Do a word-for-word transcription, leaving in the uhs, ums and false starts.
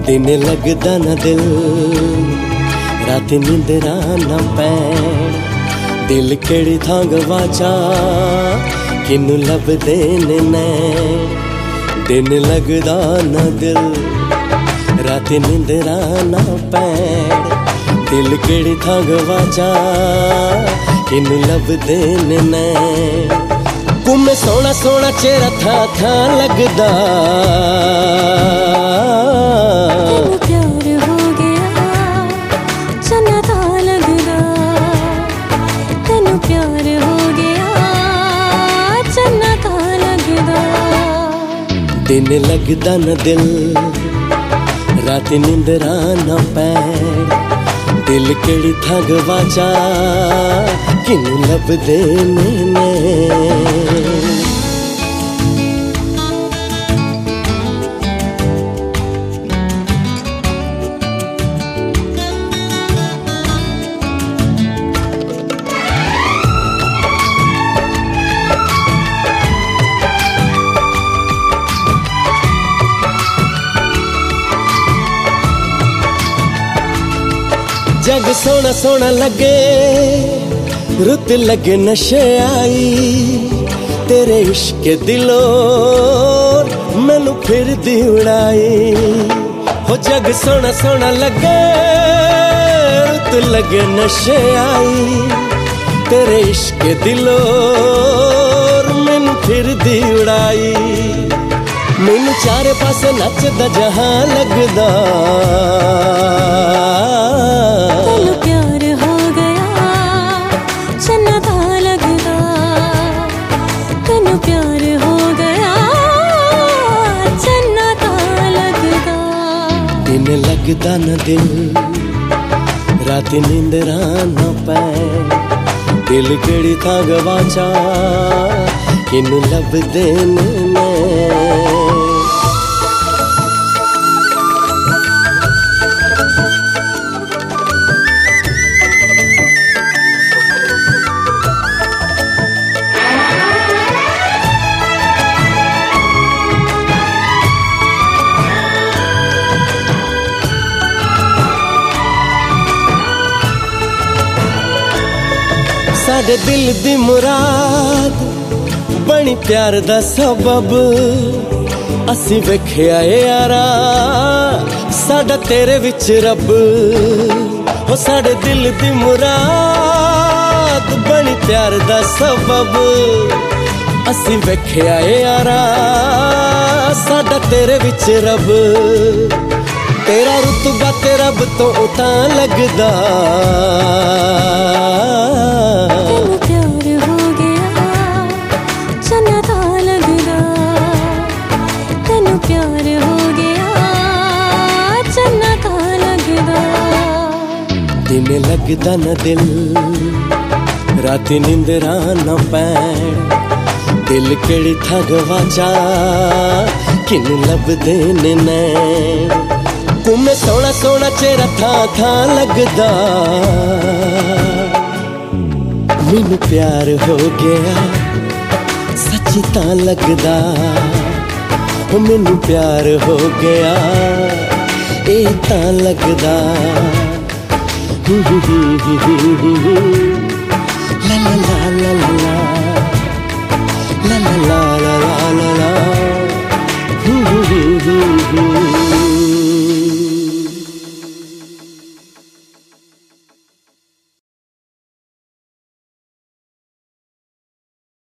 दिन लगदा ना दिल, रात नींदरा ना पैण। दिल केड़ी थां गवाचा, किनू लभदे ने नैन। दिन लगदा ना दिल, रात नींदरा ना पैण। दिल केड़ी थां गवाचा, किनू लभदे ने नैन। कुमे सोना सोना चेहरा था था लगदा, तेनू प्यार हो गया चन्ना था लगदा। तेनू प्यार हो गया चन्ना था लगदा। दिन लगदा न दिल, रात नींदरा ना पैण। दिल केड़ी थां गवाचा, किनू लभदे ने नैन। जग सोना सोना लगे, रुत लगे नशे आई। तेरे इश्क दिलों मैनू फिर दी उड़ाई। हो जग सोना सोना लगे, रुत लगे नशे आई। तेरे इश्क दिलों मैनू फिर दी उड़ाई। मैनू चारे पासे नचदा जहां लगदा। तेनू प्यार हो गया चन्ना था लगदा। तेनू प्यार हो गया चन्ना था लगदा। दिन लगदा न दिल, रात नींदरा ना पैण। दिल केड़ी थां गवाचा, किनू लभदे ने नैन। साडे दिल दी मुराद बनी प्यार दा सबब। असी वेखिया ए यारा, साडा तेरे विच रब। हो साडे दिल दी मुराद बनी प्यार दा सबब। असी वेखिया ए यारा, साडा तेरे विच रब। तेरा रुतबा ते रब तो उतां लगदा। तेनू प्यार हो गया चन्ना था लगदा। तेनू प्यार हो गया चन्ना था लगदा। दिन लगदा न दिल, रात नींदरा ना पैण। दिल केड़ी थां गवाचा, किनू लभदे ने नैन। कुमे सोना सोना चेहरा था था लगदा। मैनू प्यार हो गया सच्ची तां लगदा। मैनू प्यार हो गया ए तां लगदा। ला ला ला ला ला।